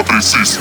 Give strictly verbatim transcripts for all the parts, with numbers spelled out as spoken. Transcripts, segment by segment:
попа трясись.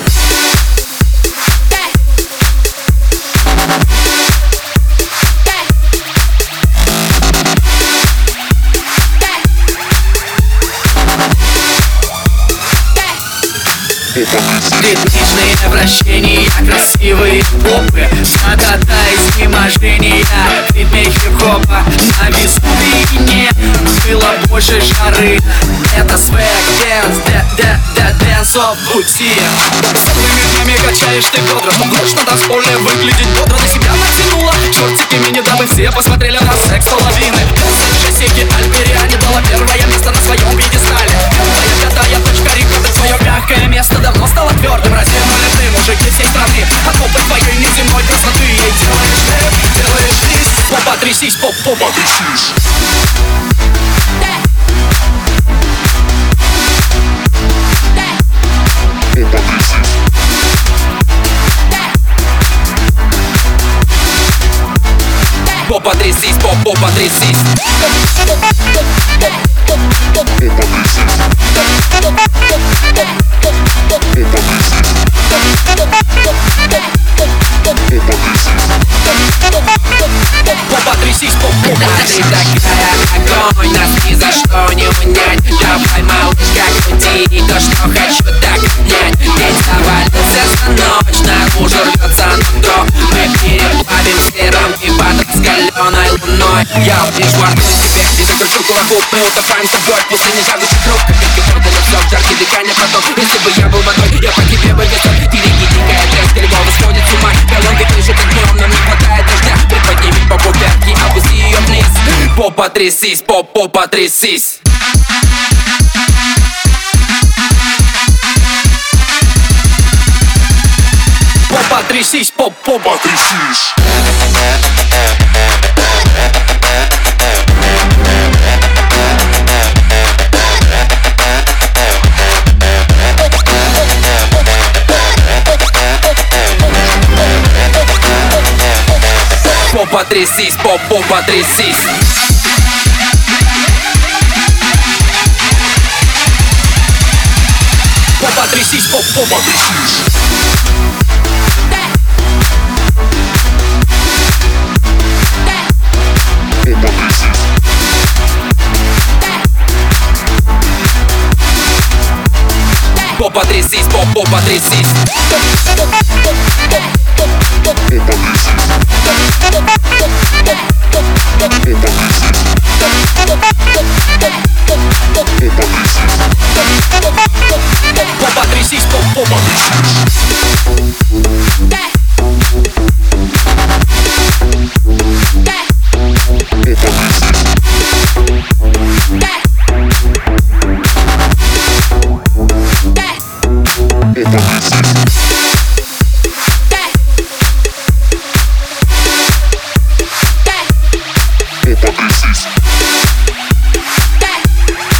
Ритмичные вращения, красивые попы, нагота изнеможения, в ритме хип-хопа. На Везувине было больше жары. Это свэг, дэнс, дэнс оф пути. Целыми днями качаешь ты бедра, но ночь на танцполе выглядеть бодро. На себя натянула чертики мини, дабы все посмотрели на секс половины. Джессики Альпериане дала первое место на своем пьедестале. Первая, пятая точка рекорда, свое мягкое место давно стало твердым. Развернули ты, мужики всей страны, от попы твоей неземной красоты. Ей делаешь рэп, делаешь лист. Попа трясись, поп, попа трясись. Попа трясись, поп, попа трясись. Попа трясись, поп, попа трясись. А ты такая огонь, нас ни за что не унять. Давай, малышка, крути то, что хочу так обнять. Ведь завалился за ночь, наружу рвется нутро. Мы переплавим все рамки под раскаленной луной. Я лишь ворнусь тебе и закручу кулаку. Мы утопаем с тобой в пустыне жаждущих рук. Как воды на всем, жаркий дыхание поток. Если бы я был водой, я по тебе бы весел. Ты реки, дикая тряска, львов сходит с ума. Колонки дышит огнем, нам не хватает дождя. Приподними попу пятки, опусти ее вниз. Попа трясись, поп, попа трясись. Попа трясись, поп, попа трясись. Попа трясись, поп, попа трясись. Попа трясись, поп, попа трясись. Попа трясись, поп, попа трясись. Попа трясись, поп, попа трясись.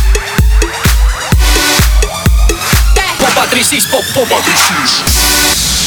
Попа трясись, поп, попа трясись.